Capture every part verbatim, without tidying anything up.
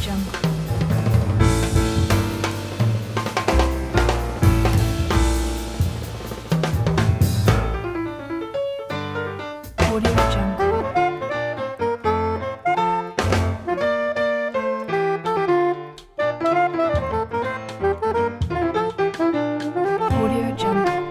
Jungle. Audio Jungle. Audio Jungle.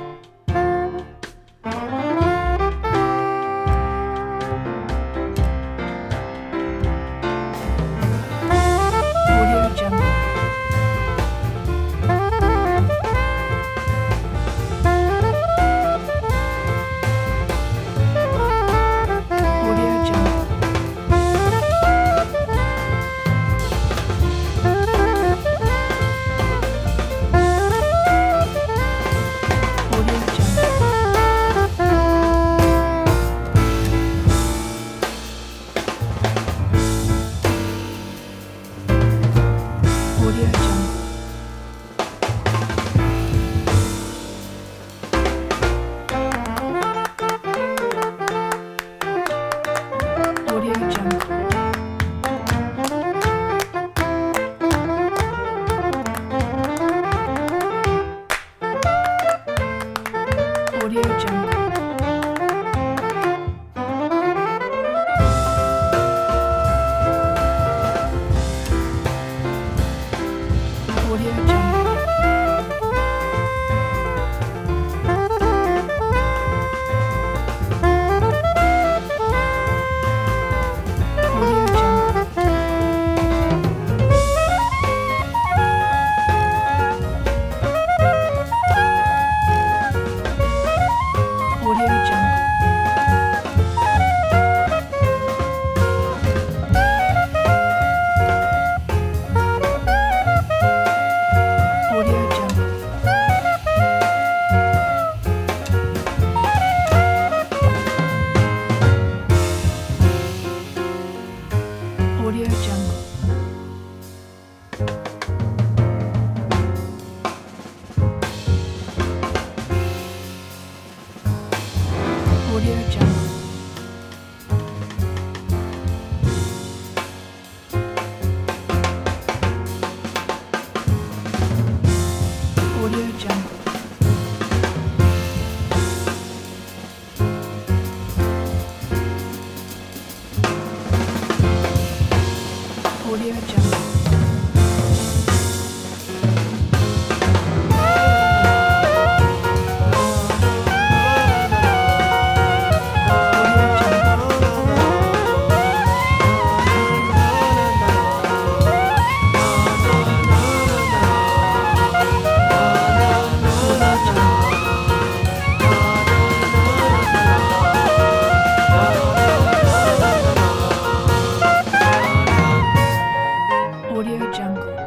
Audio Jungle. Audio Jungle. Audio Jungle. Audio Jungle. Audio Jungle. Audio Jungle. Audio Jungle. Audio Jungle. Audio Jungle. Audio Jungle. Audio Jungle. Audio Jungle. Audio Jungle. Audio Jungle. Audio Jungle.